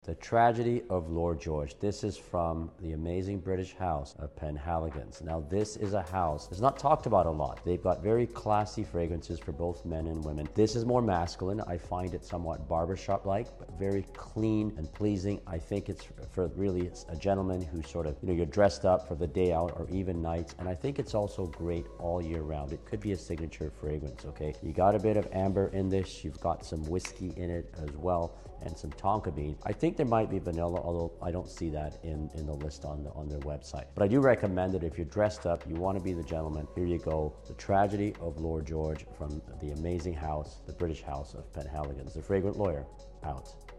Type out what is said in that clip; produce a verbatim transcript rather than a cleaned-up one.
The Tragedy of Lord George. This is from the amazing British house of Penhaligon's. Now, this is a house that's not talked about a lot. They've got very classy fragrances for both men and women. This is more masculine. I find it somewhat barbershop-like, but very clean and pleasing. I think it's for really it's a gentleman who sort of, you know, you're dressed up for the day out or even nights. And I think it's also great all year round. It could be a signature fragrance, okay? You got a bit of amber in this. You've got some whiskey in it as well, and some tonka bean. I think there might be vanilla, although I don't see that in, in the list on, the, on their website. But I do recommend it if you're dressed up, you want to be the gentleman. Here you go, The Tragedy of Lord George from the amazing house, the British house of Penhaligon's. The Fragrant Lawyer, out.